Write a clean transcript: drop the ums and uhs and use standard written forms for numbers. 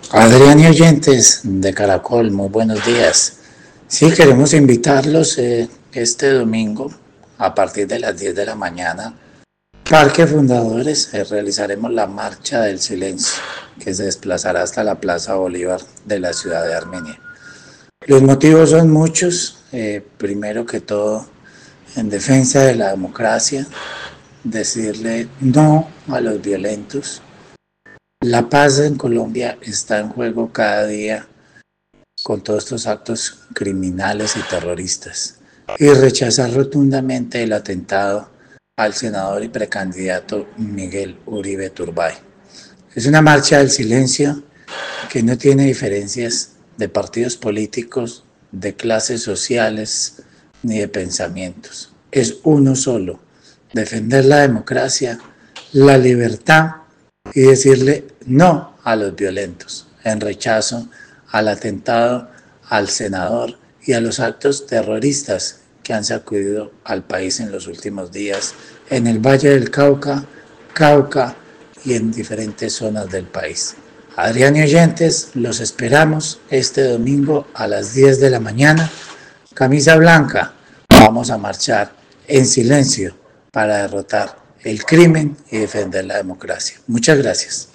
Adrián y oyentes de Caracol, muy buenos días. Sí, queremos invitarlos este domingo a partir de las 10 de la mañana. Parque Fundadores, realizaremos la Marcha del Silencio, que se desplazará hasta la Plaza Bolívar de la ciudad de Armenia. Los motivos son muchos. Primero que todo, en defensa de la democracia, decirle no a los violentos. La paz en Colombia está en juego cada día con todos estos actos criminales y terroristas y rechazar rotundamente el atentado al senador y precandidato Miguel Uribe Turbay. Es una marcha del silencio que no tiene diferencias de partidos políticos, de clases sociales ni de pensamientos. Es uno solo, defender la democracia, la libertad y decirle no a los violentos, en rechazo al atentado al senador y a los actos terroristas que han sacudido al país en los últimos días en el Valle del Cauca y en diferentes zonas del país. Adrián y oyentes, los esperamos este domingo a las 10 de la mañana. Camisa blanca, vamos a marchar en silencio para derrotar el crimen y defender la democracia. Muchas gracias.